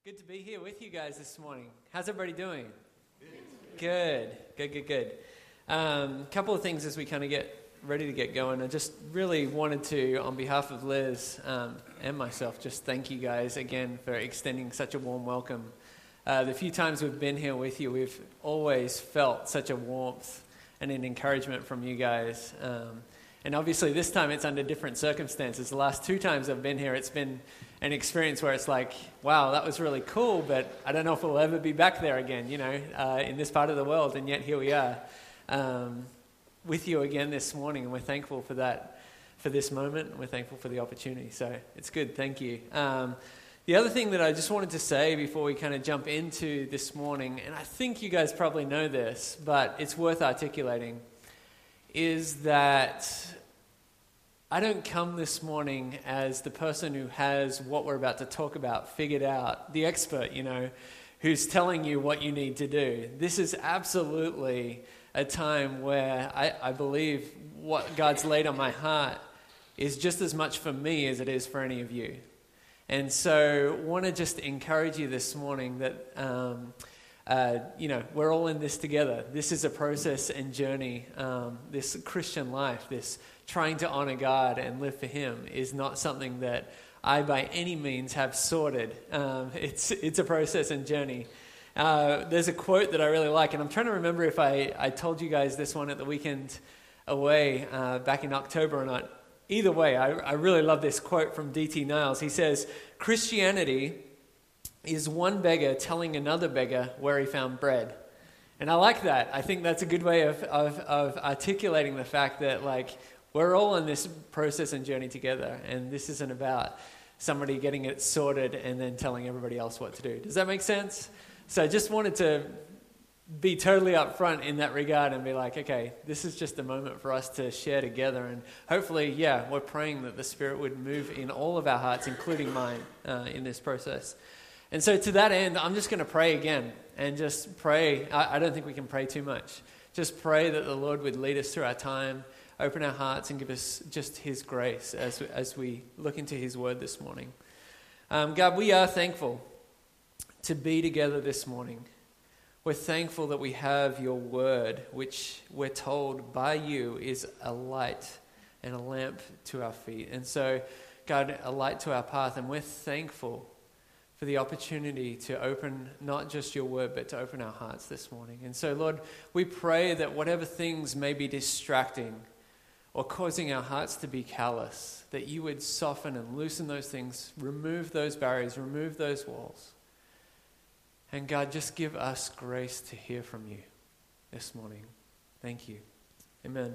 Good to be here with you guys this morning. How's everybody doing? Good. Couple of things as we kind of get ready to get going. I just really wanted to, on behalf of Liz and myself, just thank you guys again for extending such a warm welcome. The few times we've been here with you, we've always felt such a warmth and an encouragement from you guys. And obviously this time it's under different circumstances. The last two times I've been here, it's been an experience where it's like, wow, that was really cool, but I don't know if we'll ever be back there again, in this part of the world. And yet here we are with you again this morning, and we're thankful for that, for this moment, and we're thankful for the opportunity. So it's good, thank you. The other thing that I just wanted to say before we kind of jump into this morning, and I think you guys probably know this, but it's worth articulating, is that I don't come this morning as the person who has what we're about to talk about figured out, the expert, who's telling you what you need to do. This is absolutely a time where I believe what God's laid on my heart is just as much for me as it is for any of you. And so I want to just encourage you this morning that, we're all in this together. This is a process and journey. This Christian life, this trying to honor God and live for Him is not something that I by any means have sorted. It's a process and journey. There's a quote that I really like, and I'm trying to remember if I told you guys this one at the weekend away back in October or not. Either way, I really love this quote from D.T. Niles. He says, "Christianity is one beggar telling another beggar where he found bread." And I like that. I think that's a good way of articulating the fact that, we're all in this process and journey together, and this isn't about somebody getting it sorted and then telling everybody else what to do. Does that make sense? So I just wanted to be totally upfront in that regard and be like, okay, this is just a moment for us to share together, and hopefully, we're praying that the Spirit would move in all of our hearts, including mine, in this process. And so to that end, I'm just going to pray again and just pray. I don't think we can pray too much. Just pray that the Lord would lead us through our time, open our hearts, and give us just His grace as we look into His Word this morning. God, we are thankful to be together this morning. We're thankful that we have Your Word, which we're told by You is a light and a lamp to our feet. And so, God, a light to our path, and we're thankful for the opportunity to open not just Your Word, but to open our hearts this morning. And so, Lord, we pray that whatever things may be distracting or causing our hearts to be callous, that You would soften and loosen those things, remove those barriers, remove those walls. And God, just give us grace to hear from You this morning. Thank You. Amen.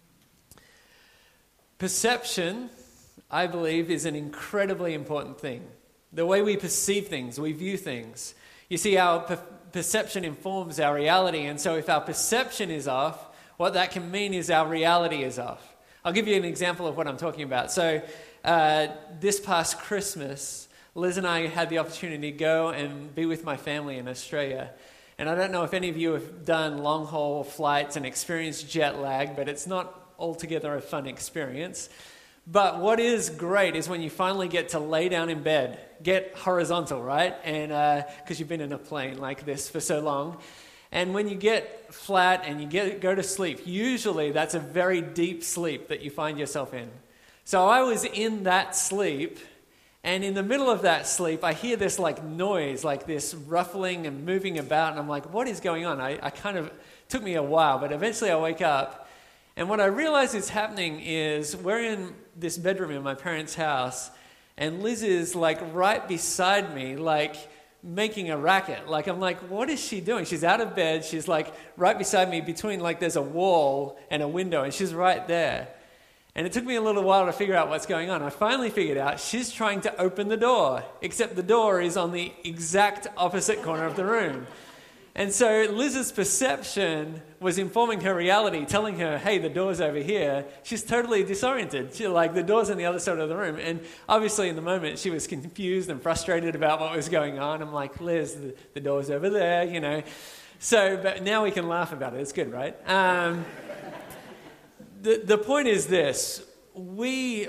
Perception, I believe, is an incredibly important thing. The way we perceive things, we view things. You see, our perception informs our reality, and so if our perception is off, what that can mean is our reality is off. I'll give you an example of what I'm talking about. So this past Christmas, Liz and I had the opportunity to go and be with my family in Australia. And I don't know if any of you have done long-haul flights and experienced jet lag, but it's not altogether a fun experience. But what is great is when you finally get to lay down in bed, get horizontal, right? And because you've been in a plane like this for so long. And when you get flat and you go to sleep, usually that's a very deep sleep that you find yourself in. So I was in that sleep, and in the middle of that sleep, I hear this noise, this ruffling and moving about, and I'm like, what is going on? I kind of, took me a while, but eventually I wake up, and what I realize is happening is we're in this bedroom in my parents' house, and Liz is right beside me, making a racket. I'm like, what is she doing? She's out of bed. She's right beside me between there's a wall and a window, and she's right there. And it took me a little while to figure out what's going on. I finally figured out she's trying to open the door, except the door is on the exact opposite corner of the room. And so Liz's perception was informing her reality, telling her, hey, the door's over here. She's totally disoriented. The door's on the other side of the room. And obviously in the moment she was confused and frustrated about what was going on. I'm like, Liz, the door's over there, So, but now we can laugh about it. It's good, right? The point is this. we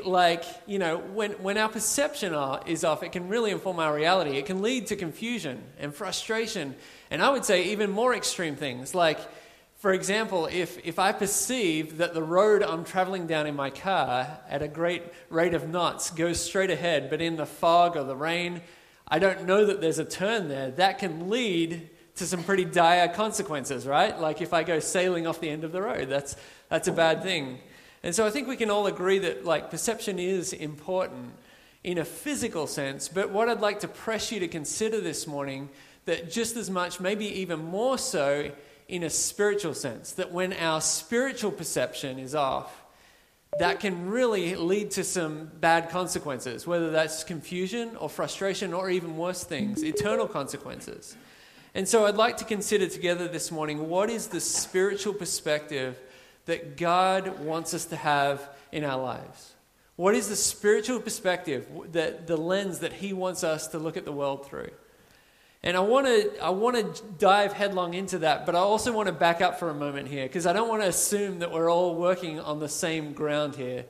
when our perception is off, it can really inform our reality. It can lead to confusion and frustration, and I would say even more extreme things. Like, for example, if I perceive that the road I'm traveling down in my car at a great rate of knots goes straight ahead, but in the fog or the rain, I don't know that there's a turn there, that can lead to some pretty dire consequences, right? Like if I go sailing off the end of the road, that's a bad thing. And so I think we can all agree that perception is important in a physical sense, but what I'd like to press you to consider this morning, that just as much, maybe even more so, in a spiritual sense, that when our spiritual perception is off, that can really lead to some bad consequences, whether that's confusion or frustration or even worse things, eternal consequences. And so I'd like to consider together this morning, what is the spiritual perspective that God wants us to have in our lives? What is the spiritual perspective, that the lens that he wants us to look at the world through? And I want to dive headlong into that, but I also want to back up for a moment here, because I don't want to assume that we're all working on the same ground here.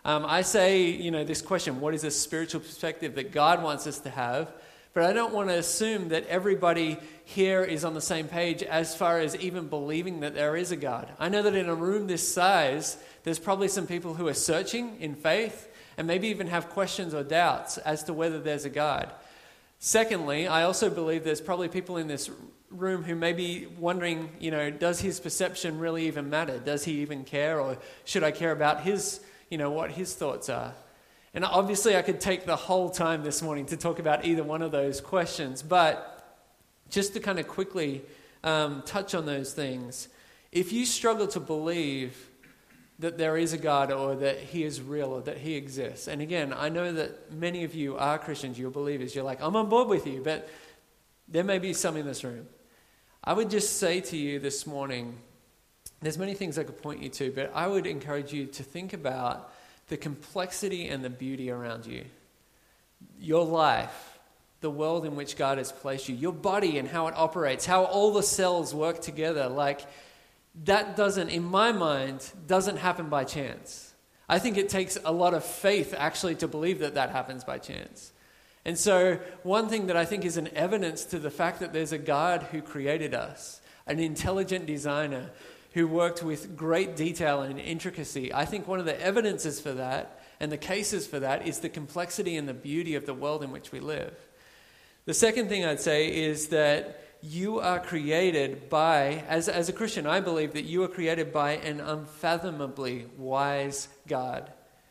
I say, this question, what is the spiritual perspective that God wants us to have? But I don't want to assume that everybody here is on the same page as far as even believing that there is a God. I know that in a room this size, there's probably some people who are searching in faith and maybe even have questions or doubts as to whether there's a God. Secondly, I also believe there's probably people in this room who may be wondering, does his perception really even matter? Does he even care? Or should I care about his, what his thoughts are? And obviously I could take the whole time this morning to talk about either one of those questions, but just to kind of quickly touch on those things. If you struggle to believe that there is a God or that he is real or that he exists, and again, I know that many of you are Christians, you're believers, you're like, I'm on board with you, but there may be some in this room. I would just say to you this morning, there's many things I could point you to, but I would encourage you to think about the complexity and the beauty around you. Your life, the world in which God has placed you, your body and how it operates, how all the cells work together. That doesn't, in my mind, doesn't happen by chance. I think it takes a lot of faith actually to believe that happens by chance. And so one thing that I think is an evidence to the fact that there's a God who created us, an intelligent designer who worked with great detail and intricacy, I think one of the evidences for that and the cases for that is the complexity and the beauty of the world in which we live. The second thing I'd say is that you are created by, as a Christian, I believe that you are created by an unfathomably wise God.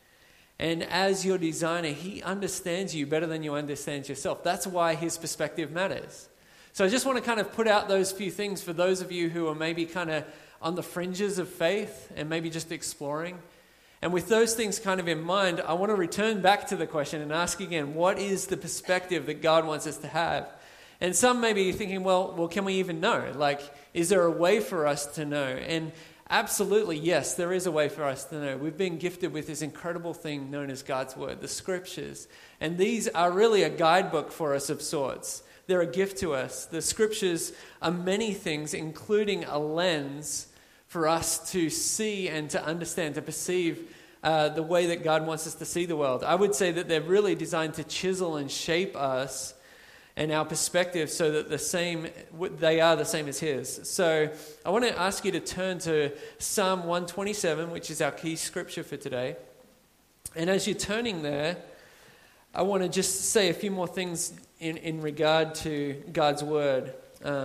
And as your designer, he understands you better than you understand yourself. That's why his perspective matters. So I just want to kind of put out those few things for those of you who are maybe kind of on the fringes of faith and maybe just exploring. And with those things kind of in mind, I want to return back to the question and ask again, what is the perspective that God wants us to have? And some may be thinking, well, can we even know? Is there a way for us to know? And absolutely, yes, there is a way for us to know. We've been gifted with this incredible thing known as God's Word, the Scriptures. And these are really a guidebook for us of sorts. They're a gift to us. The Scriptures are many things, including a lens for us to see and to understand, to perceive the way that God wants us to see the world. I would say that they're really designed to chisel and shape us and our perspective so that they are the same as his. So I want to ask you to turn to Psalm 127, which is our key scripture for today. And as you're turning there, I want to just say a few more things in regard to God's word.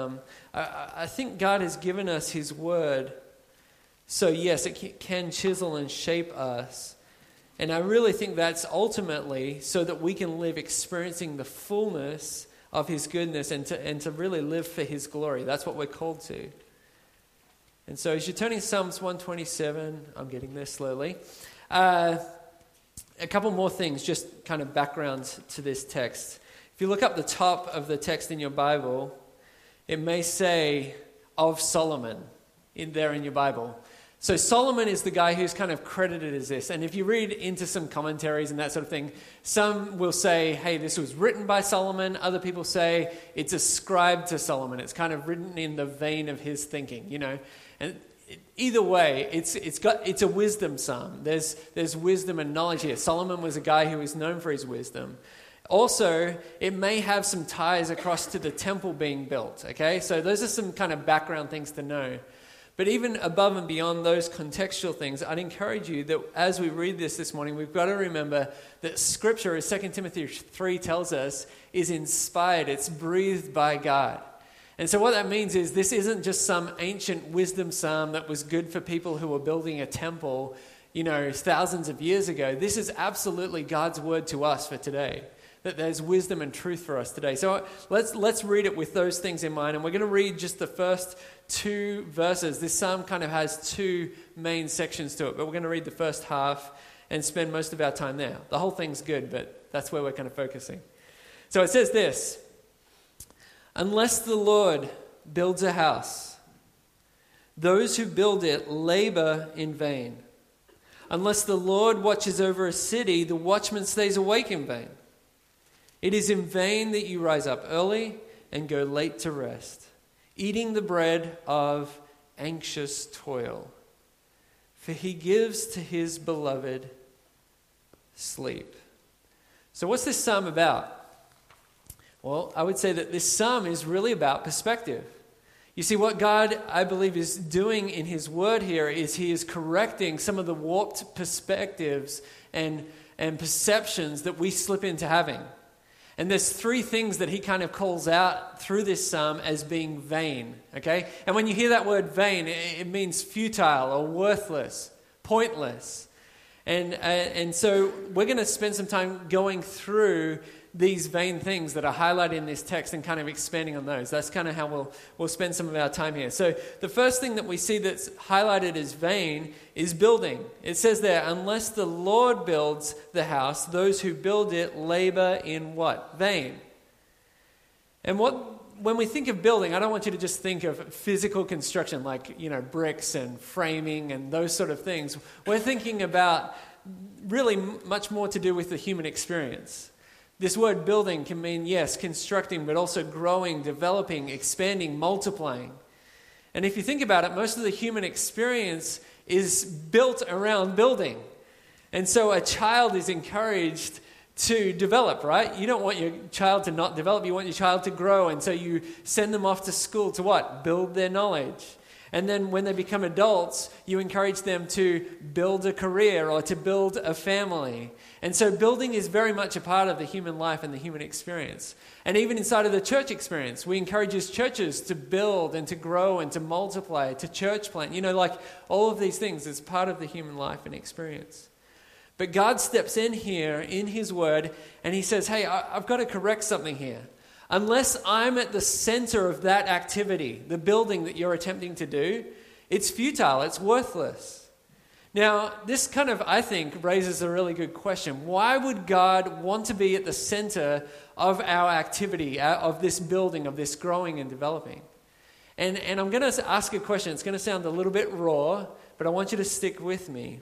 I think God has given us his word, so yes, it can chisel and shape us. And I really think that's ultimately so that we can live experiencing the fullness of his goodness and to really live for his glory. That's what we're called to. And so as you're turning Psalms 127, I'm getting there slowly. A couple more things, just kind of background to this text. If you look up the top of the text in your Bible, it may say of Solomon in your Bible. So Solomon is the guy who's kind of credited as this. And if you read into some commentaries and that sort of thing, some will say, hey, this was written by Solomon. Other people say it's ascribed to Solomon. It's kind of written in the vein of his thinking, And either way, it's a wisdom psalm. There's wisdom and knowledge here. Solomon was a guy who was known for his wisdom. Also, it may have some ties across to the temple being built, okay? So those are some kind of background things to know. But even above and beyond those contextual things, I'd encourage you that as we read this morning, we've got to remember that Scripture, as 2 Timothy 3 tells us, is inspired. It's breathed by God. And so what that means is this isn't just some ancient wisdom psalm that was good for people who were building a temple, thousands of years ago. This is absolutely God's word to us for today, that there's wisdom and truth for us today. So let's read it with those things in mind. And we're going to read just the first 2 verses. This psalm kind of has 2 main sections to it, but we're going to read the first half and spend most of our time there. The whole thing's good, but that's where we're kind of focusing. So it says this: unless the Lord builds a house, those who build it labor in vain. Unless the Lord watches over a city, the watchman stays awake in vain. It is in vain that you rise up early and go late to rest, eating the bread of anxious toil. For he gives to his beloved sleep. So what's this psalm about? Well, I would say that this psalm is really about perspective. You see, what God, I believe, is doing in his word here is he is correcting some of the warped perspectives and perceptions that we slip into having. And there's 3 things that he kind of calls out through this psalm as being vain, okay? And when you hear that word vain, it means futile or worthless, pointless. And so we're going to spend some time going through these vain things that are highlighted in this text and kind of expanding on those. That's kind of how we'll spend some of our time here. So the first thing that we see that's highlighted as vain is building. It says there, unless the Lord builds the house, those who build it labor in what? Vain. And when we think of building, I don't want you to just think of physical construction like, bricks and framing and those sort of things. We're thinking about really much more to do with the human experience. This word building can mean, yes, constructing, but also growing, developing, expanding, multiplying. And if you think about it, most of the human experience is built around building. And so a child is encouraged to develop, right? You don't want your child to not develop. You want your child to grow. And so you send them off to school to what? Build their knowledge. And then when they become adults, you encourage them to build a career or to build a family. And so building is very much a part of the human life and the human experience. And even inside of the church experience, we encourage as churches to build and to grow and to multiply, to church plant. Like all of these things is part of the human life and experience. But God steps in here in his word and he says, hey, I've got to correct something here. Unless I'm at the center of that activity, the building that you're attempting to do, it's futile, it's worthless. Now, this kind of, I think, raises a really good question. Why would God want to be at the center of our activity, of this building, of this growing and developing? And I'm going to ask a question. It's going to sound a little bit raw, but I want you to stick with me.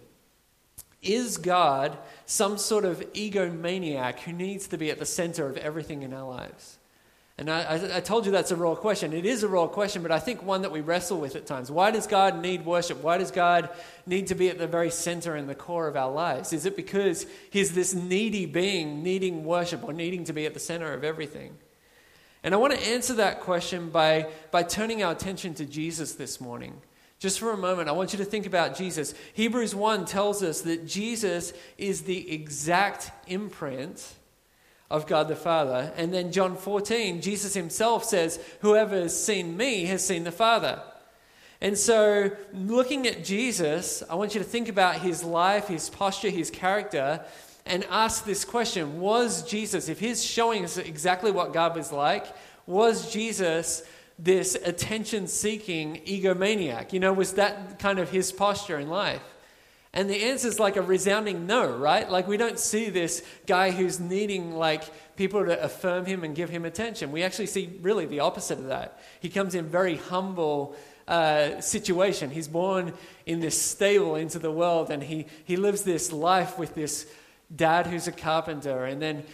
Is God some sort of egomaniac who needs to be at the center of everything in our lives? And I told you that's a raw question. It is a raw question, but I think one that we wrestle with at times. Why does God need worship? Why does God need to be at the very center and the core of our lives? Is it because he's this needy being needing worship or needing to be at the center of everything? And I want to answer that question by turning our attention to Jesus this morning. Just for a moment, I want you to think about Jesus. Hebrews 1 tells us that Jesus is the exact imprint of God the Father. And then John 14, Jesus himself says, whoever has seen me has seen the Father. And so looking at Jesus, I want you to think about his life, his posture, his character, and ask this question. Was Jesus, if he's showing us exactly what God was like, was Jesus this attention-seeking egomaniac? Was that kind of his posture in life? And the answer is like a resounding no, right? Like we don't see this guy who's needing people to affirm him and give him attention. We actually see really the opposite of that. He comes in very humble situation. He's born in this stable into the world, and he lives this life with this dad who's a carpenter, and then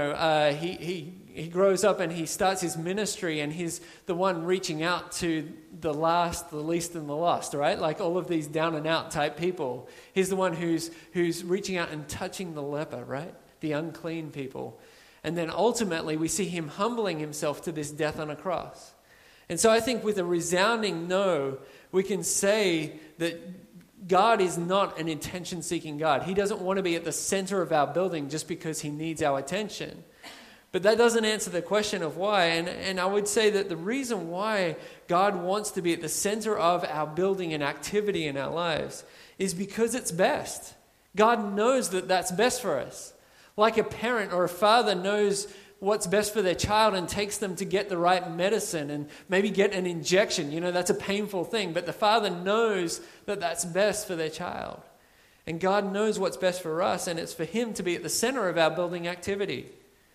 he grows up and he starts his ministry, and he's the one reaching out to the last, the least, and the lost, right? Like all of these down and out type people. He's the one who's reaching out and touching the leper, right? The unclean people. And then ultimately we see him humbling himself to this death on a cross. And so I think with a resounding no, we can say that God is not an attention-seeking God. He doesn't want to be at the center of our building just because he needs our attention. But that doesn't answer the question of why. And I would say that the reason why God wants to be at the center of our building and activity in our lives is because it's best. God knows that that's best for us. Like a parent or a father knows what's best for their child and takes them to get the right medicine and maybe get an injection. That's a painful thing, but the father knows that that's best for their child. And God knows what's best for us, and it's for him to be at the center of our building activity.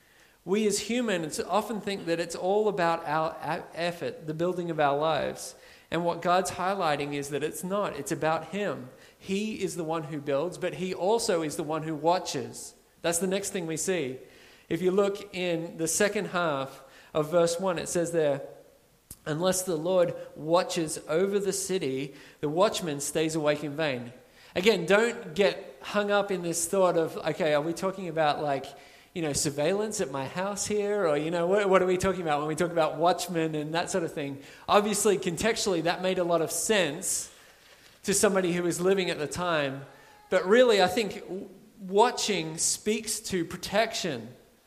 We as humans often think that it's all about our effort, the building of our lives. And what God's highlighting is that it's not. It's about him. He is the one who builds, but he also is the one who watches. That's the next thing we see. If you look in the second half of verse 1, it says there, unless the Lord watches over the city, the watchman stays awake in vain. Again, don't get hung up in this thought of, okay, are we talking about surveillance at my house here? Or, what are we talking about when we talk about watchmen and that sort of thing? Obviously, contextually, that made a lot of sense to somebody who was living at the time. But really, I think watching speaks to protection,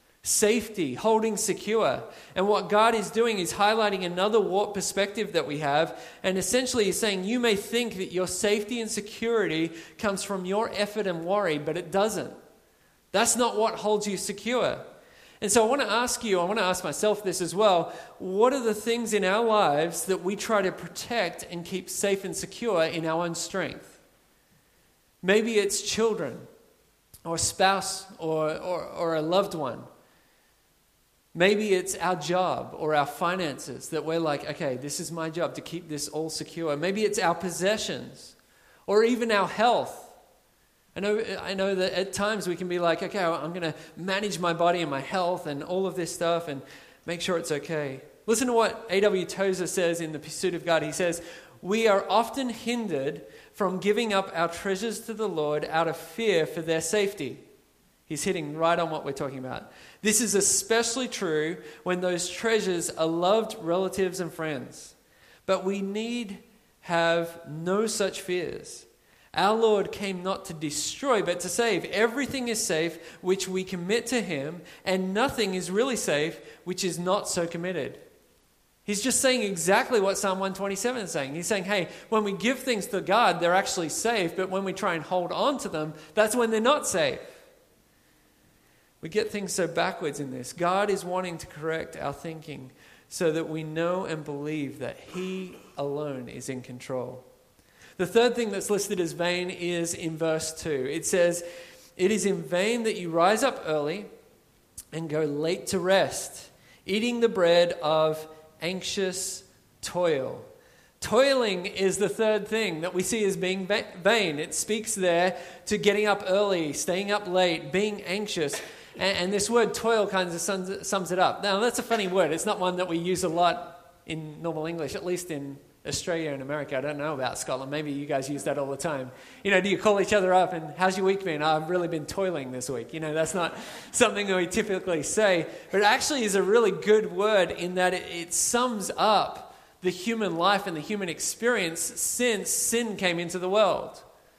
safety, holding secure. And what God is doing is highlighting another warped perspective that we have. And essentially he's saying you may think that your safety and security comes from your effort and worry, but it doesn't. That's not what holds you secure. And so I want to ask myself this as well. What are the things in our lives that we try to protect and keep safe and secure in our own strength? Maybe it's children or a spouse or a loved one. Maybe it's our job or our finances that we're like, okay, this is my job to keep this all secure. Maybe it's our possessions or even our health. I know that at times we can be like, okay, I'm going to manage my body and my health and all of this stuff and make sure it's okay. Listen to what A.W. Tozer says in The Pursuit of God. He says, we are often hindered from giving up our treasures to the Lord out of fear for their safety. He's hitting right on what we're talking about. This is especially true when those treasures are loved relatives and friends. But we need have no such fears. Our Lord came not to destroy, but to save. Everything is safe, which we commit to him, and nothing is really safe, which is not so committed. He's just saying exactly what Psalm 127 is saying. He's saying, hey, when we give things to God, they're actually safe, but when we try and hold on to them, that's when they're not safe. We get things so backwards in this. God is wanting to correct our thinking so that we know and believe that he alone is in control. The third thing that's listed as vain is in verse 2. It says, it is in vain that you rise up early and go late to rest, eating the bread of anxious toil. Toiling is the third thing that we see as being vain. It speaks there to getting up early, staying up late, being anxious. And this word toil kind of sums it up. Now, that's a funny word. It's not one that we use a lot in normal English, at least in Australia and America. I don't know about Scotland. Maybe you guys use that all the time. Do you call each other up and how's your week been? I've really been toiling this week. That's not something that we typically say. But it actually is a really good word in that it sums up the human life and the human experience since sin came into the world.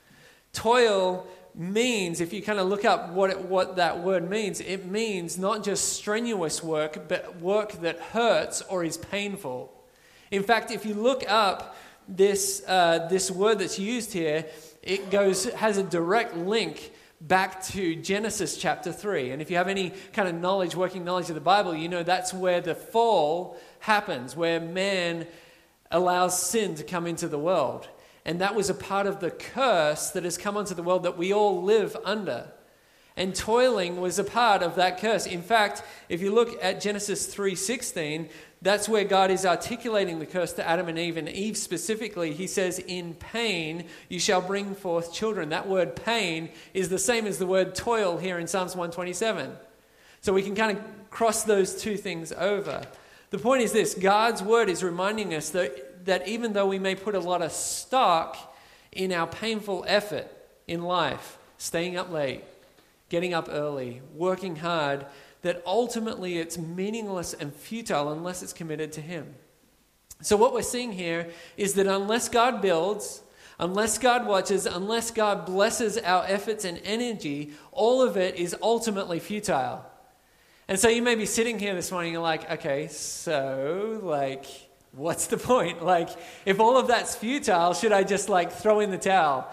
Toil means, if you kind of look up what that word means, it means not just strenuous work, but work that hurts or is painful. In fact, if you look up this word that's used here, it has a direct link back to Genesis chapter 3. And if you have any kind of working knowledge of the Bible, that's where the fall happens, where man allows sin to come into the world. And that was a part of the curse that has come onto the world that we all live under. And toiling was a part of that curse. In fact, if you look at Genesis 3:16, that's where God is articulating the curse to Adam and Eve. And Eve specifically, he says, in pain you shall bring forth children. That word pain is the same as the word toil here in Psalms 127. So we can kind of cross those two things over. The point is this: God's word is reminding us that even though we may put a lot of stock in our painful effort in life, staying up late, getting up early, working hard, that ultimately it's meaningless and futile unless it's committed to Him. So what we're seeing here is that unless God builds, unless God watches, unless God blesses our efforts and energy, all of it is ultimately futile. And so you may be sitting here this morning and you're like, okay, so what's the point? If all of that's futile, should I just throw in the towel?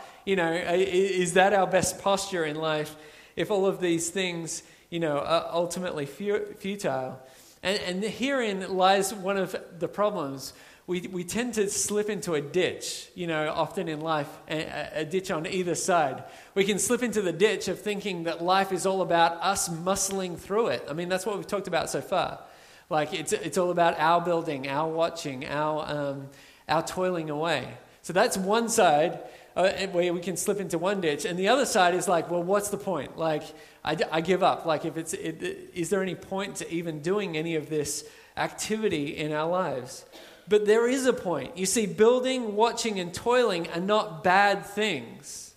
Is that our best posture in life? If all of these things, are ultimately futile. And herein lies one of the problems. We tend to slip into a ditch, often in life, a ditch on either side. We can slip into the ditch of thinking that life is all about us muscling through it. I mean, that's what we've talked about so far. It's all about our building, our watching, our toiling away. So that's one side where we can slip into one ditch. And the other side is well, what's the point? I give up. Is there any point to even doing any of this activity in our lives? But there is a point. You see, building, watching, and toiling are not bad things.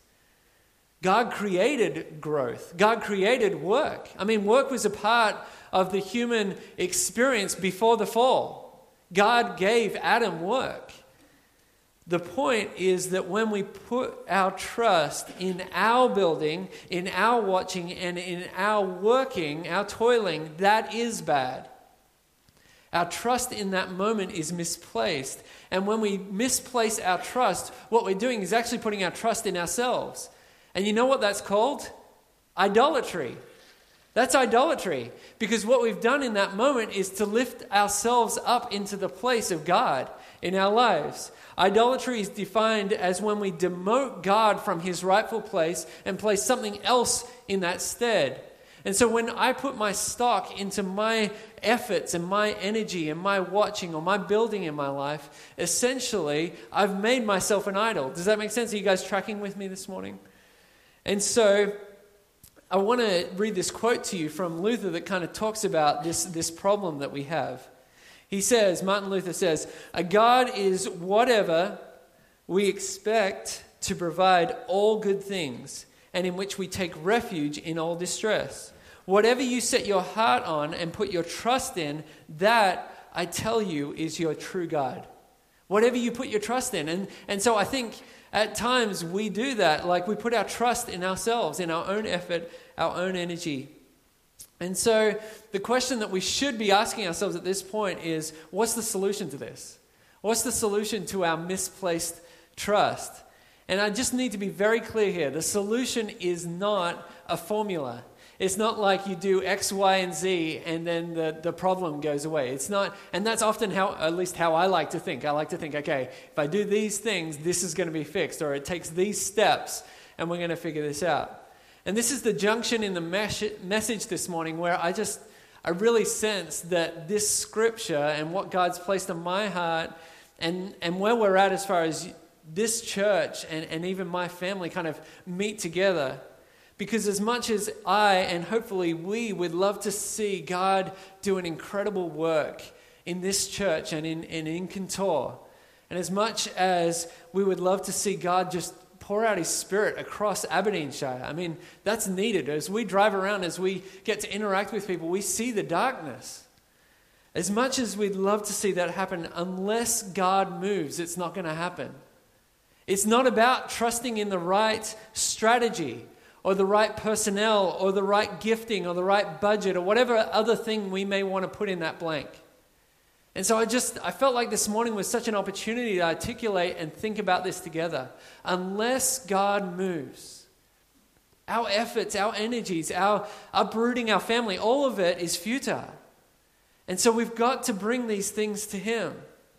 God created growth. God created work. I mean, work was a part of the human experience before the fall. God gave Adam work. The point is that when we put our trust in our building, in our watching, and in our working, our toiling, that is bad. Our trust in that moment is misplaced. And when we misplace our trust, what we're doing is actually putting our trust in ourselves. And you know what that's called? Idolatry. That's idolatry. Because what we've done in that moment is to lift ourselves up into the place of God in our lives. Idolatry is defined as when we demote God from His rightful place and place something else in that stead. And so when I put my stock into my efforts and my energy and my watching or my building in my life, essentially I've made myself an idol. Does that make sense? Are you guys tracking with me this morning? And so I want to read this quote to you from Luther that kind of talks about this problem that we have. He says, Martin Luther says, "A God is whatever we expect to provide all good things, and in which we take refuge in all distress. Whatever you set your heart on and put your trust in, that, I tell you, is your true God." Whatever you put your trust in. And so I think at times we do that, we put our trust in ourselves, in our own effort, our own energy. And so the question that we should be asking ourselves at this point is, what's the solution to this? What's the solution to our misplaced trust? And I just need to be very clear here. The solution is not a formula. It's not like you do X, Y, and Z and then the problem goes away. It's not, and that's often at least how I like to think. I like to think, okay, if I do these things, this is going to be fixed, or it takes these steps and we're going to figure this out. And this is the junction in the message this morning where I really sense that this scripture and what God's placed on my heart and where we're at as far as this church and even my family kind of meet together. Because as much as I and hopefully we would love to see God do an incredible work in this church and in Contour, and as much as we would love to see God just pour out His Spirit across Aberdeenshire, I mean, that's needed. As we drive around, as we get to interact with people, we see the darkness. As much as we'd love to see that happen, unless God moves, it's not going to happen. It's not about trusting in the right strategy or the right personnel or the right gifting or the right budget or whatever other thing we may want to put in that blank. And so I felt like this morning was such an opportunity to articulate and think about this together. Unless God moves, our efforts, our energies, our uprooting our family, all of it is futile. And so we've got to bring these things to Him.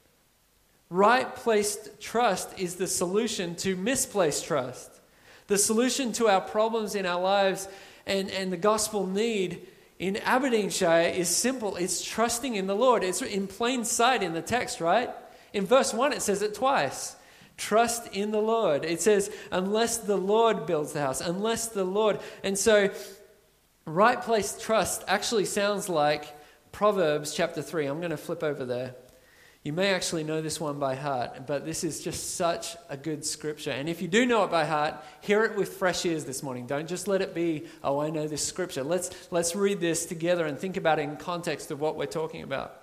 Right placed trust is the solution to misplaced trust. The solution to our problems in our lives and the gospel need in Aberdeenshire is simple. It's trusting in the Lord. It's in plain sight in the text, right? In verse 1, it says it twice. Trust in the Lord. It says, unless the Lord builds the house, unless the Lord. And so, right place trust actually sounds like Proverbs chapter 3. I'm going to flip over there. You may actually know this one by heart, but this is just such a good scripture. And if you do know it by heart, hear it with fresh ears this morning. Don't just let it be, oh, I know this scripture. Let's read this together and think about it in context of what we're talking about.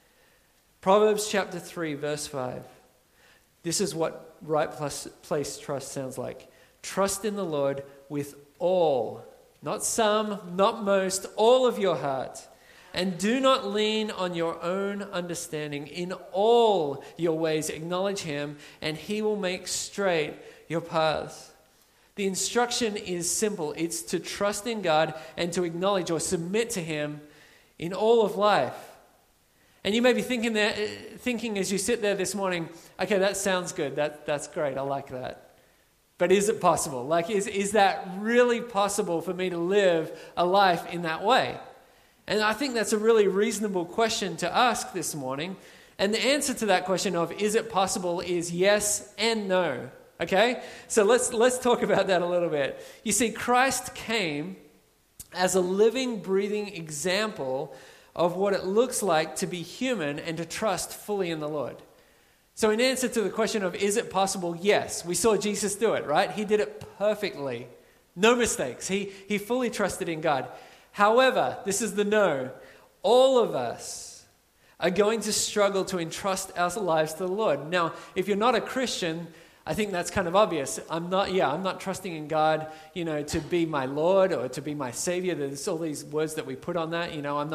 Proverbs chapter 3, verse 5. This is what right place trust sounds like. Trust in the Lord with all, not some, not most, all of your heart. And do not lean on your own understanding. In all your ways acknowledge him, and he will make straight your paths. The instruction is simple. It's to trust in God and to acknowledge or submit to him in all of life. And you may be thinking as you sit there this morning, okay, that sounds good. That's great. I like that. But is it possible? Like, is that really possible for me to live a life in that way? And I think that's a really reasonable question to ask this morning. And the answer to that question of is it possible is yes and no. Okay? So let's talk about that a little bit. You see, Christ came as a living, breathing example of what it looks like to be human and to trust fully in the Lord. So in answer to the question of is it possible, yes. We saw Jesus do it, right? He did it perfectly. No mistakes. He fully trusted in God. However, this is the no. All of us are going to struggle to entrust our lives to the Lord. Now, if you're not a Christian, I think that's kind of obvious. I'm not trusting in God, to be my Lord or to be my Savior. There's all these words that we put on that.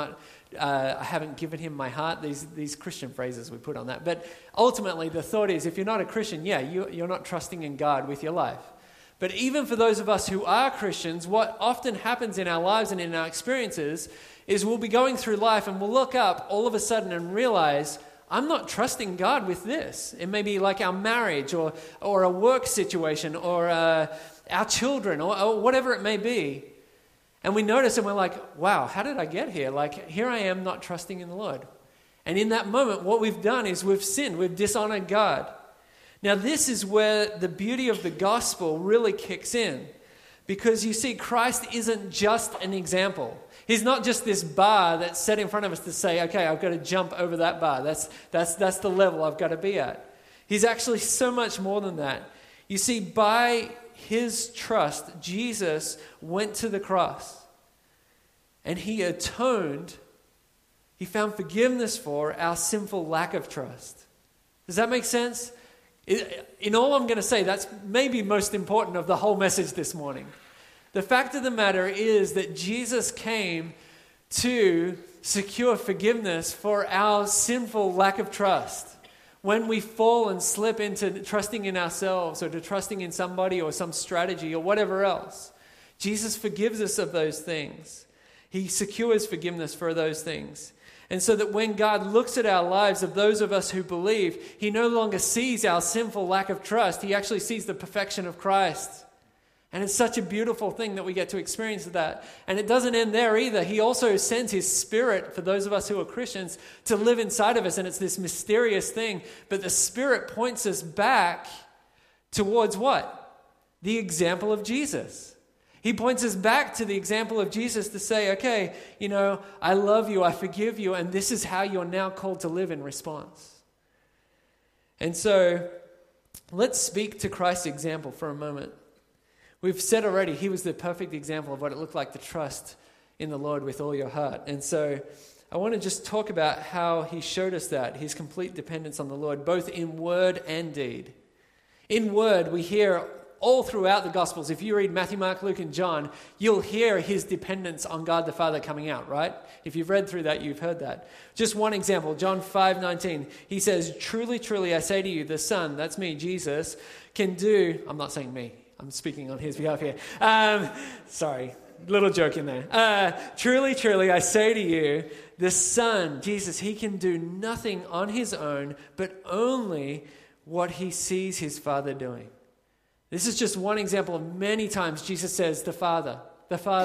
I haven't given him my heart. These Christian phrases we put on that. But ultimately, the thought is, if you're not a Christian, you're not trusting in God with your life. But even for those of us who are Christians, what often happens in our lives and in our experiences is we'll be going through life and we'll look up all of a sudden and realize, I'm not trusting God with this. It may be like our marriage or a work situation or our children or whatever it may be. And we notice and we're like, wow, how did I get here? Like, here I am not trusting in the Lord. And in that moment, what we've done is we've sinned. We've dishonored God. Now, this is where the beauty of the gospel really kicks in. Because you see, Christ isn't just an example. He's not just this bar that's set in front of us to say, okay, I've got to jump over that bar. That's the level I've got to be at. He's actually so much more than that. You see, by his trust, Jesus went to the cross. And he atoned, he found forgiveness for our sinful lack of trust. Does that make sense? In all I'm going to say, that's maybe most important of the whole message this morning. The fact of the matter is that Jesus came to secure forgiveness for our sinful lack of trust. When we fall and slip into trusting in ourselves or to trusting in somebody or some strategy or whatever else, Jesus forgives us of those things. He secures forgiveness for those things. And so that when God looks at our lives of those of us who believe, he no longer sees our sinful lack of trust. He actually sees the perfection of Christ. And it's such a beautiful thing that we get to experience that. And it doesn't end there either. He also sends his Spirit for those of us who are Christians to live inside of us. And it's this mysterious thing. But the Spirit points us back towards what? The example of Jesus. He points us back to the example of Jesus to say, okay, I love you, I forgive you, and this is how you're now called to live in response. And so, let's speak to Christ's example for a moment. We've said already, he was the perfect example of what it looked like to trust in the Lord with all your heart. And so, I want to just talk about how he showed us that, his complete dependence on the Lord, both in word and deed. In word, we hear all throughout the Gospels, if you read Matthew, Mark, Luke, and John, you'll hear his dependence on God the Father coming out, right? If you've read through that, you've heard that. Just one example, John 5:19. He says, truly, truly, I say to you, the Son, that's me, Jesus, can do... I'm not saying me. I'm speaking on his behalf here. Sorry, little joke in there. Truly, truly, I say to you, the Son, Jesus, he can do nothing on his own, but only what he sees his Father doing. This is just one example of many times Jesus says, the Father,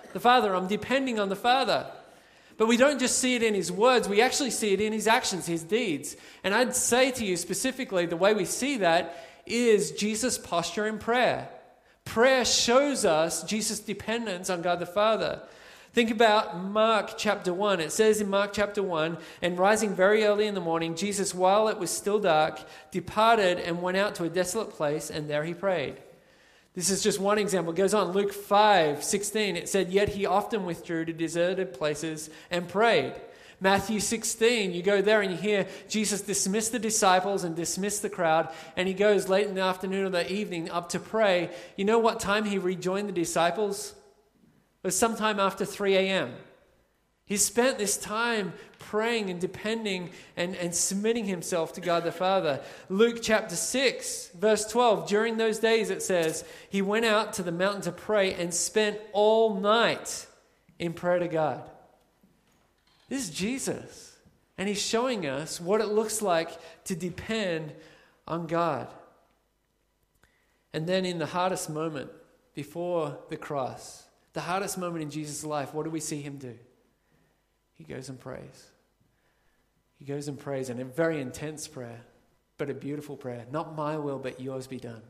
The Father. I'm depending on the Father. But we don't just see it in his words, we actually see it in his actions, his deeds. And I'd say to you specifically, the way we see that is Jesus' posture in prayer. Prayer shows us Jesus' dependence on God the Father. Think about Mark chapter 1. It says in Mark chapter 1, and rising very early in the morning, Jesus, while it was still dark, departed and went out to a desolate place, and there he prayed. This is just one example. It goes on. Luke 5:16, it said, yet he often withdrew to deserted places and prayed. Matthew 16, you go there and you hear Jesus dismiss the disciples and dismiss the crowd, and he goes late in the afternoon or the evening up to pray. You know what time he rejoined the disciples? It was sometime after 3 a.m. He spent this time praying and depending and submitting himself to God the Father. Luke chapter 6, verse 12, during those days it says, he went out to the mountain to pray and spent all night in prayer to God. This is Jesus, and he's showing us what it looks like to depend on God. And then in the hardest moment before the cross, the hardest moment in Jesus' life, what do we see him do? He goes and prays. He goes and prays, and a very intense prayer, but a beautiful prayer. Not my will, but yours be done.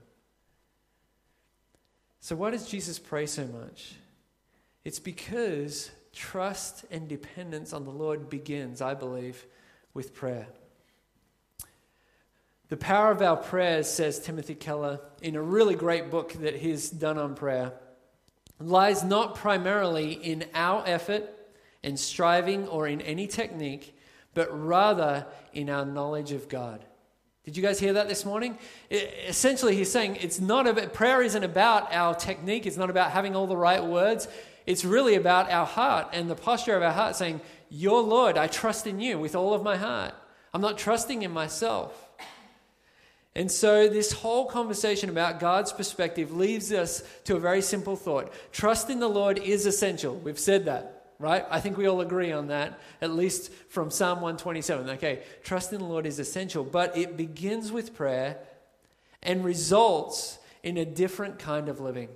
So why does Jesus pray so much? It's because trust and dependence on the Lord begins, I believe, with prayer. The power of our prayers, says Timothy Keller, in a really great book that he's done on prayer, lies not primarily in our effort and striving or in any technique, but rather in our knowledge of God. Did you guys hear that this morning? Essentially, he's saying it's not about, prayer isn't about our technique. It's not about having all the right words. It's really about our heart and the posture of our heart saying, your Lord, I trust in you with all of my heart. I'm not trusting in myself. And so this whole conversation about God's perspective leads us to a very simple thought. Trust in the Lord is essential. We've said that, right? I think we all agree on that, at least from Psalm 127. Okay, trust in the Lord is essential, but it begins with prayer and results in a different kind of living.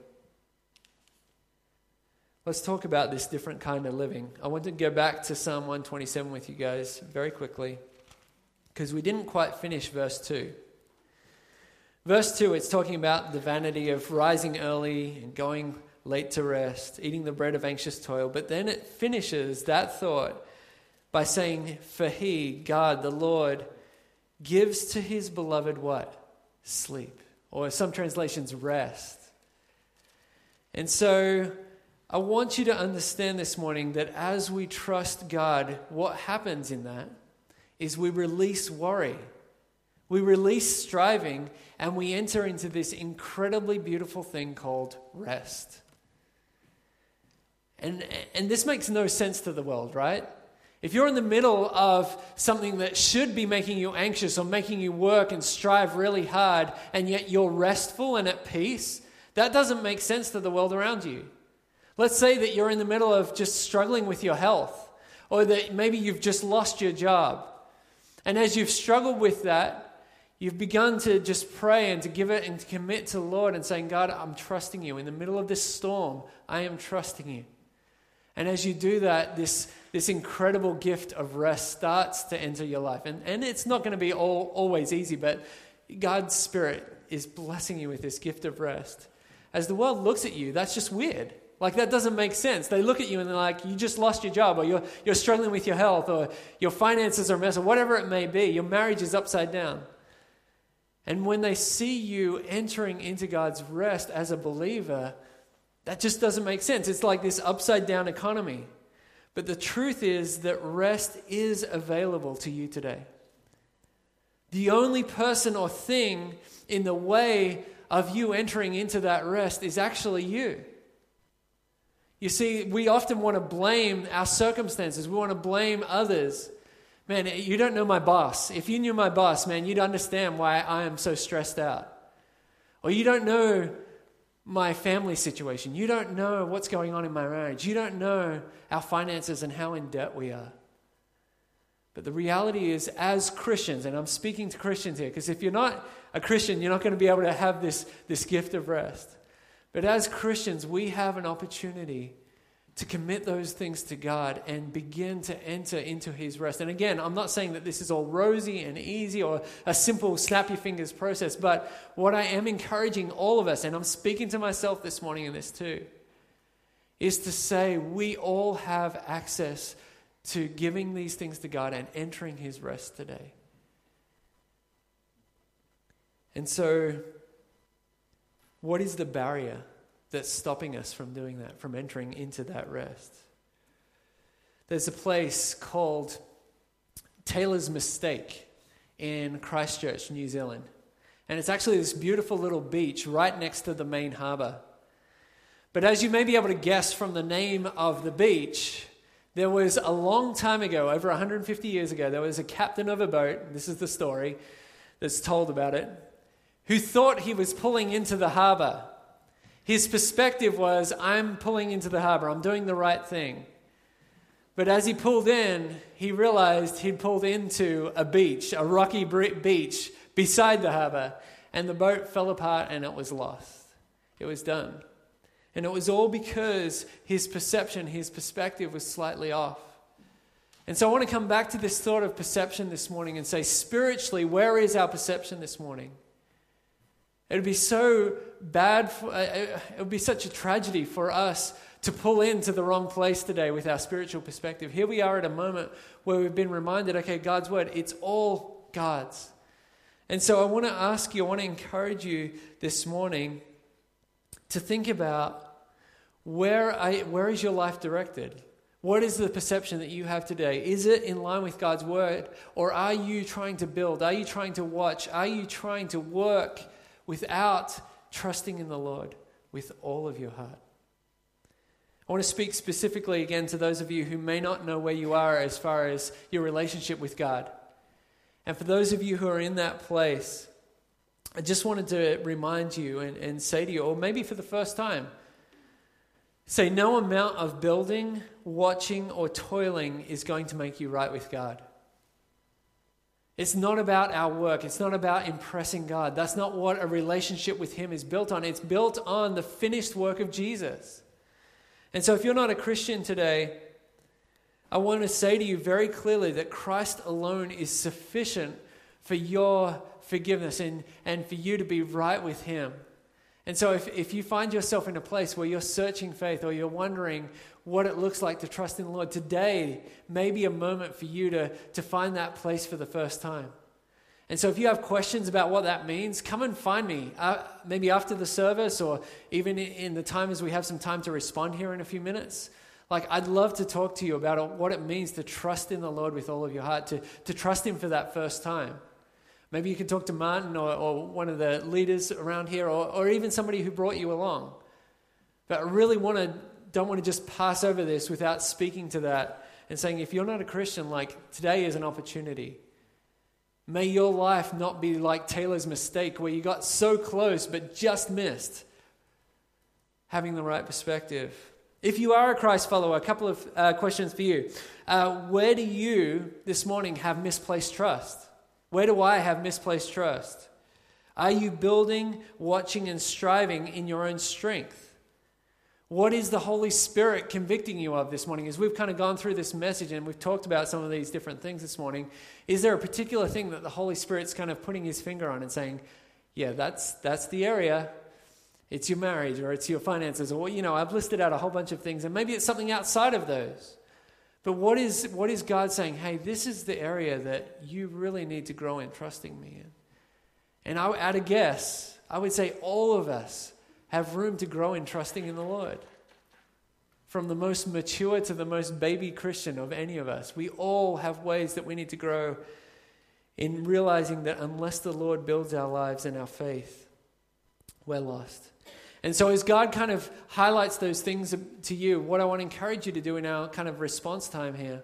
Let's talk about this different kind of living. I want to go back to Psalm 127 with you guys very quickly, because we didn't quite finish verse 2. Verse 2, it's talking about the vanity of rising early and going late to rest, eating the bread of anxious toil. But then it finishes that thought by saying, for he, God, the Lord, gives to his beloved what? Sleep. Or some translations, rest. And so I want you to understand this morning that as we trust God, what happens in that is we release worry. We release striving, and we enter into this incredibly beautiful thing called rest. And this makes no sense to the world, right? If you're in the middle of something that should be making you anxious or making you work and strive really hard, and yet you're restful and at peace, that doesn't make sense to the world around you. Let's say that you're in the middle of just struggling with your health, or that maybe you've just lost your job. And as you've struggled with that, you've begun to just pray and to give it and to commit to the Lord and saying, God, I'm trusting you. In the middle of this storm, I am trusting you. And as you do that, this incredible gift of rest starts to enter your life. And it's not going to be always easy, but God's Spirit is blessing you with this gift of rest. As the world looks at you, that's just weird. Like, that doesn't make sense. They look at you and they're like, you just lost your job, or you're struggling with your health, or your finances are a mess, or whatever it may be. Your marriage is upside down. And when they see you entering into God's rest as a believer, that just doesn't make sense. It's like this upside down economy. But the truth is that rest is available to you today. The only person or thing in the way of you entering into that rest is actually you. You see, we often want to blame our circumstances. We want to blame others. Man, you don't know my boss. If you knew my boss, man, you'd understand why I am so stressed out. Or you don't know my family situation. You don't know what's going on in my marriage. You don't know our finances and how in debt we are. But the reality is, as Christians, and I'm speaking to Christians here, because if you're not a Christian, you're not going to be able to have this gift of rest. But as Christians, we have an opportunity to commit those things to God and begin to enter into his rest. And again, I'm not saying that this is all rosy and easy or a simple snap your fingers process, but what I am encouraging all of us, and I'm speaking to myself this morning in this too, is to say we all have access to giving these things to God and entering his rest today. And so, what is the barrier that's stopping us from doing that, from entering into that rest? There's a place called Taylor's Mistake in Christchurch, New Zealand. And it's actually this beautiful little beach right next to the main harbour. But as you may be able to guess from the name of the beach, there was a long time ago, over 150 years ago, there was a captain of a boat, this is the story that's told about it, who thought he was pulling into the harbour. His perspective was, I'm pulling into the harbour, I'm doing the right thing. But as he pulled in, he realized he'd pulled into a beach, a rocky beach beside the harbour, and the boat fell apart and it was lost. It was done. And it was all because his perception, his perspective was slightly off. And so I want to come back to this thought of perception this morning and say, spiritually, where is our perception this morning? It would be so bad, it would be such a tragedy for us to pull into the wrong place today with our spiritual perspective. Here we are at a moment where we've been reminded, okay, God's word, it's all God's. And so I want to ask you, I want to encourage you this morning to think about where is your life directed? What is the perception that you have today? Is it in line with God's word? Or are you trying to build? Are you trying to watch? Are you trying to work without trusting in the Lord with all of your heart? I want to speak specifically again to those of you who may not know where you are as far as your relationship with God. And for those of you who are in that place, I just wanted to remind you and say to you, or maybe for the first time, say no amount of building, watching, or toiling is going to make you right with God. It's not about our work. It's not about impressing God. That's not what a relationship with him is built on. It's built on the finished work of Jesus. And so if you're not a Christian today, I want to say to you very clearly that Christ alone is sufficient for your forgiveness and for you to be right with him. And so if you find yourself in a place where you're searching faith or you're wondering what it looks like to trust in the Lord, today may be a moment for you to find that place for the first time. And so if you have questions about what that means, come and find me, maybe after the service or even in the time as we have some time to respond here in a few minutes. Like, I'd love to talk to you about what it means to trust in the Lord with all of your heart, to trust him for that first time. Maybe you can talk to Martin or one of the leaders around here or even somebody who brought you along. But I really don't want to just pass over this without speaking to that and saying, if you're not a Christian, like, today is an opportunity. May your life not be like Taylor's Mistake, where you got so close but just missed having the right perspective. If you are a Christ follower, a couple of questions for you. Where do you this morning have misplaced trust? Where do I have misplaced trust? Are you building, watching, and striving in your own strength? What is the Holy Spirit convicting you of this morning? As we've kind of gone through this message and we've talked about some of these different things this morning, is there a particular thing that the Holy Spirit's kind of putting his finger on and saying, yeah, that's the area. It's your marriage or it's your finances or, I've listed out a whole bunch of things and maybe it's something outside of those. But what is God saying? Hey, this is the area that you really need to grow in trusting me in. And at a guess, I would say all of us have room to grow in trusting in the Lord. From the most mature to the most baby Christian of any of us, we all have ways that we need to grow in realizing that unless the Lord builds our lives and our faith, we're lost. And so as God kind of highlights those things to you, what I want to encourage you to do in our kind of response time here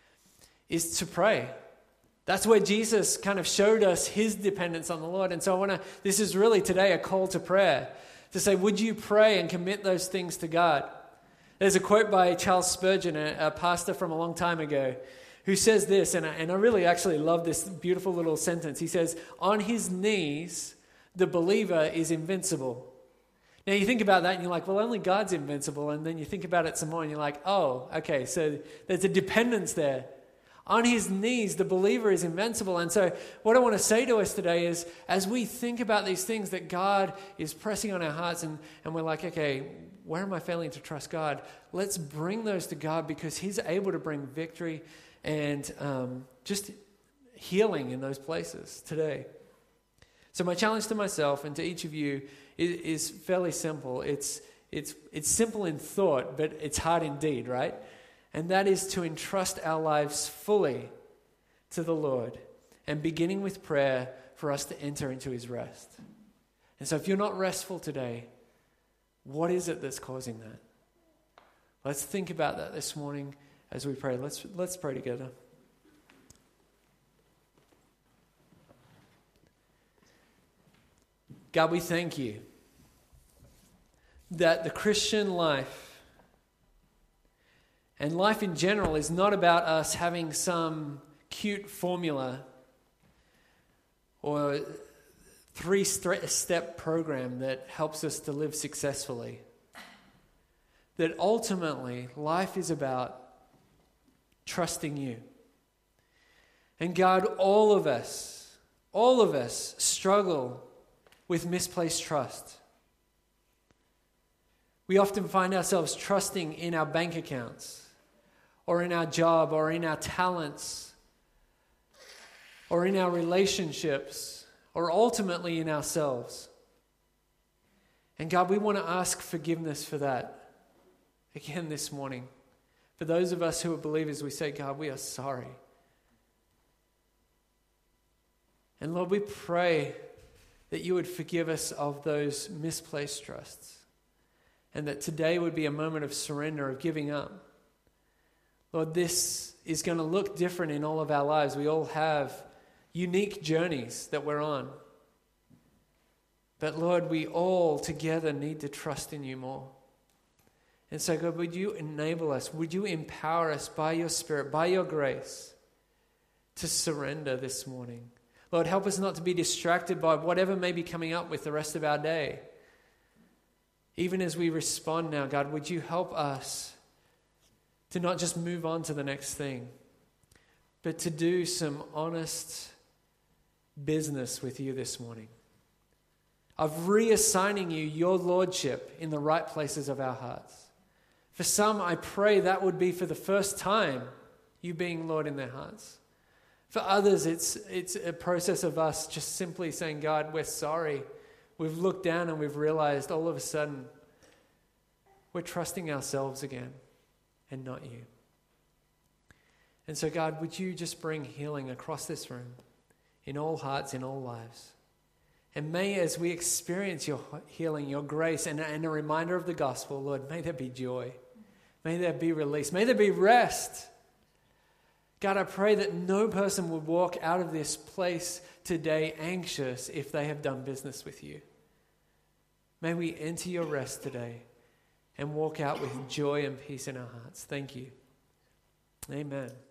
is to pray. That's where Jesus kind of showed us his dependence on the Lord. And so this is really today a call to prayer, to say, would you pray and commit those things to God? There's a quote by Charles Spurgeon, a pastor from a long time ago, who says this, and I really actually love this beautiful little sentence. He says, on his knees, the believer is invincible. Now you think about that and you're like, well, only God's invincible. And then you think about it some more and you're like, oh, okay, so there's a dependence there. On his knees, the believer is invincible. And so what I want to say to us today is, as we think about these things that God is pressing on our hearts and we're like, okay, where am I failing to trust God? Let's bring those to God, because he's able to bring victory and just healing in those places today. So my challenge to myself and to each of you is fairly simple. It's simple in thought, but it's hard in deed, right? And that is to entrust our lives fully to the Lord, and beginning with prayer for us to enter into his rest. And so if you're not restful today, what is it that's causing that? Let's think about that this morning as we pray. Let's pray together. God, we thank you that the Christian life and life in general is not about us having some cute formula or three-step program that helps us to live successfully. That ultimately, life is about trusting you. And God, all of us struggle with misplaced trust. We often find ourselves trusting in our bank accounts, or in our job, or in our talents, or in our relationships, or ultimately in ourselves. And God, we want to ask forgiveness for that again this morning. For those of us who are believers, we say, God, we are sorry. And Lord, we pray that you would forgive us of those misplaced trusts, and that today would be a moment of surrender, of giving up. Lord, this is going to look different in all of our lives. We all have unique journeys that we're on. But Lord, we all together need to trust in you more. And so God, would you enable us, would you empower us by your Spirit, by your grace, to surrender this morning. Lord, help us not to be distracted by whatever may be coming up with the rest of our day. Even as we respond now, God, would you help us to not just move on to the next thing, but to do some honest business with you this morning, of reassigning you your lordship in the right places of our hearts. For some, I pray that would be for the first time, you being Lord in their hearts. For others, it's a process of us just simply saying, God, we're sorry. We've looked down and we've realized all of a sudden we're trusting ourselves again and not you. And so, God, would you just bring healing across this room, in all hearts, in all lives. And may, as we experience your healing, your grace, and a reminder of the gospel, Lord, may there be joy. May there be release. May there be rest. God, I pray that no person would walk out of this place today anxious if they have done business with you. May we enter your rest today and walk out with joy and peace in our hearts. Thank you. Amen.